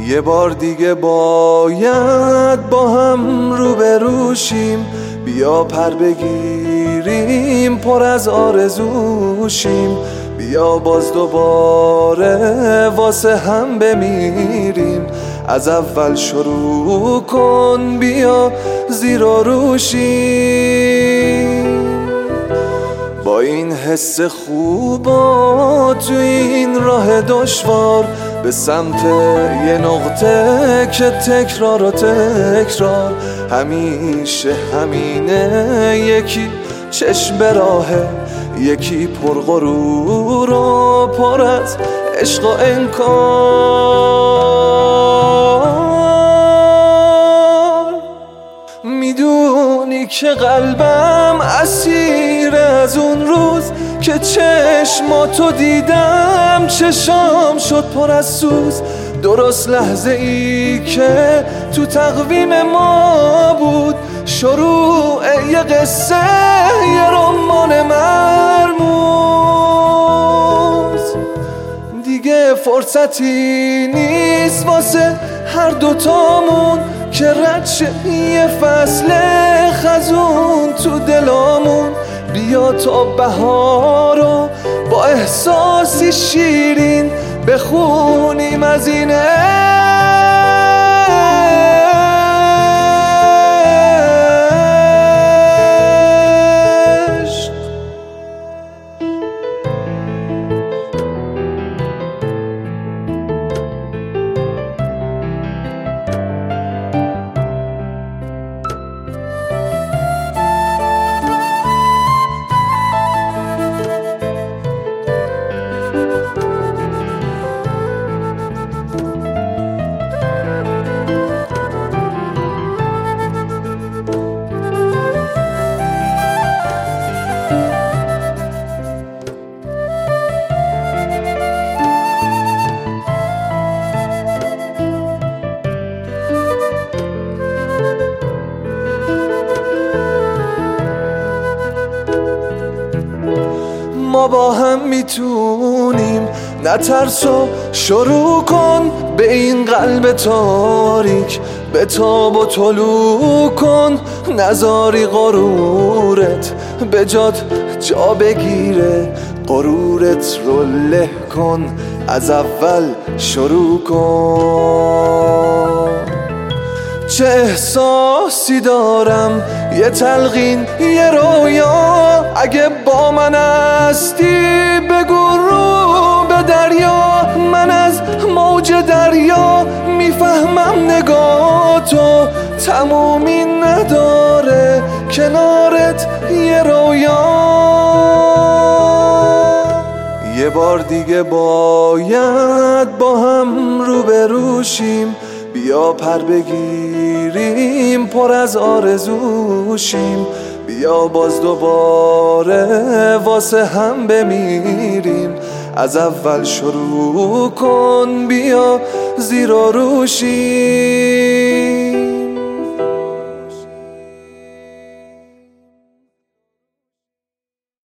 یه بار دیگه باید با هم روبرو شیم، بیا پر بگیریم پر از آرزوشیم، بیا باز دوباره واسه هم بمیریم، از اول شروع کن بیا زیر و روشیم. با این حس خوبا تو این راه دشوار به سمت یه نقطه که تکرار و تکرار همیشه همینه، یکی چشم به راهه، یکی پر غرور و پر از عشق و انکار. میدونی که قلبم اسیر از اون روز که چشماتو دیدم، چشام شد پر از سوز، درست لحظه ای که تو تقویم ما بود شروع یه قصه، یه رمان مرموز. دیگه فرصتی نیست واسه هر دوتامون که رد شه یه فصل خزون تو دلامون، بیا تا بهارو با احساسی شیرین بخونیم از این عشق. ما با هم میتونیم، نترسو شروع کن به این قلب تاریک، به تاب و طلوع کن نذاری غرورت به جات جا بگیره، غرورت رو له کن از اول شروع کن. چه احساسی دارم، یه تلقین یه رویا، اگه با من هستی بگو رو به دریا، من از موج دریا میفهمم نگاهتو، تمومی نداره کنارت یه رویا. یه بار دیگه باید با هم روبرو شیم، بیا پر بگیریم پر از آرزوشیم، بیا باز دوباره واسه هم بمیریم، از اول شروع کن بیا زیر و روشیم.